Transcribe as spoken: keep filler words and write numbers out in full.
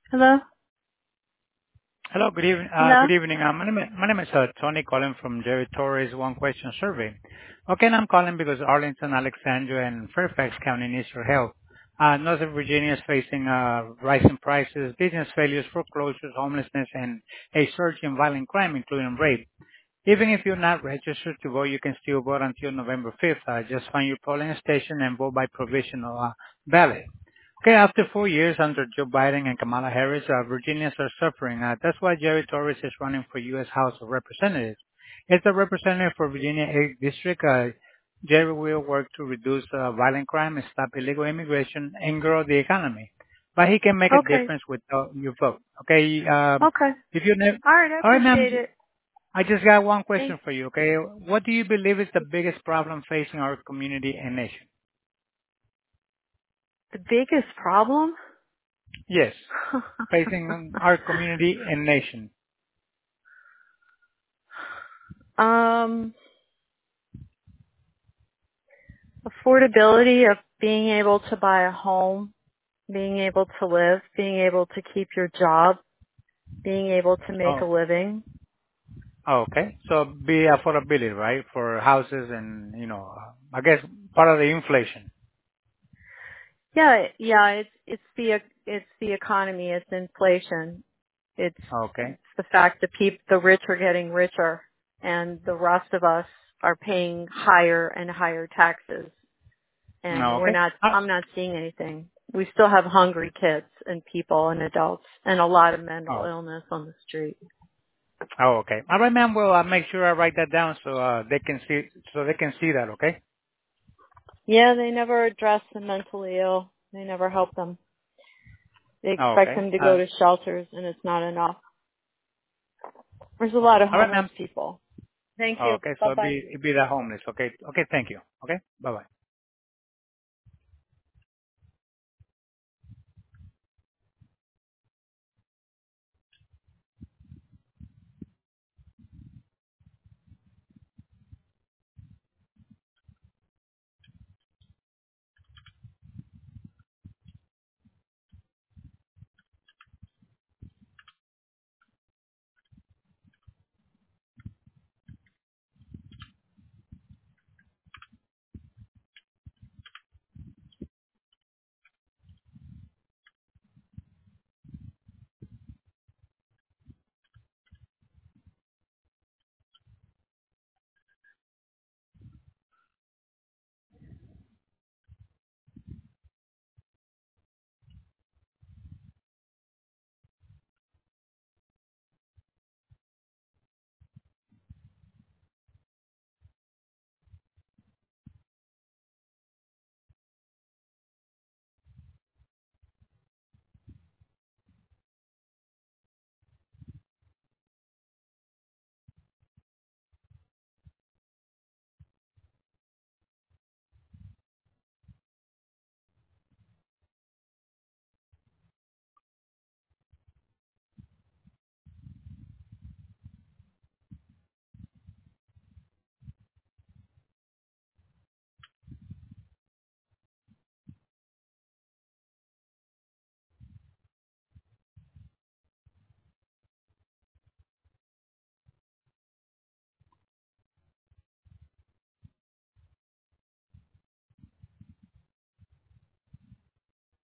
Hello? Hello, good evening. Uh, Hello? good evening. Uh, my name is, my name is uh, Tony calling from Jerry Torres One Question Survey. Okay, and I'm calling because Arlington, Alexandria, and Fairfax County needs your help. Uh, Northern Virginia is facing uh, rising prices, business failures, foreclosures, homelessness, and a surge in violent crime, including rape. Even if you're not registered to vote, you can still vote until November fifth. Uh, just find your polling station and vote by provisional uh, ballot. Okay, after four years under Joe Biden and Kamala Harris, uh, Virginians are suffering. Uh, that's why Jerry Torres is running for U S. House of Representatives. As the representative for Virginia eighth District, uh, Jerry will work to reduce uh, violent crime, stop illegal immigration, and grow the economy. But he can make a Okay. difference with uh, your vote. Okay, um, Okay. if you never, All right, I all right, ma'am. appreciate it. I just got one question Thanks. for you. Okay, what do you believe is the biggest problem facing our community and nation? The biggest problem? Yes, facing our community and nation. um, affordability of being able to buy a home, being able to live, being able to keep your job, being able to make a Oh, living. oh, okay. So be affordability, right, for houses and, you know, uh, I guess part of the inflation. Yeah, yeah, it's it's the it's the economy, it's inflation. It's Okay. it's the fact that peop the rich are getting richer and the rest of us are paying higher and higher taxes. And No, we're okay. not, Uh, I'm not seeing anything. We still have hungry kids and people and adults and a lot of mental oh, illness on the street. oh, okay. All right, ma'am. Well, I'll make sure I write that down so uh, they can see, so they can see that. Okay. Yeah, they never address the mentally ill. They never help them. They Oh, expect okay. them to go Uh, to shelters and it's not enough. There's a lot of all right, homeless ma'am. people. Thank Oh, you. okay. Bye So it'd bye. be, it'd be the homeless. Okay. Okay. Thank you. Okay. Bye bye.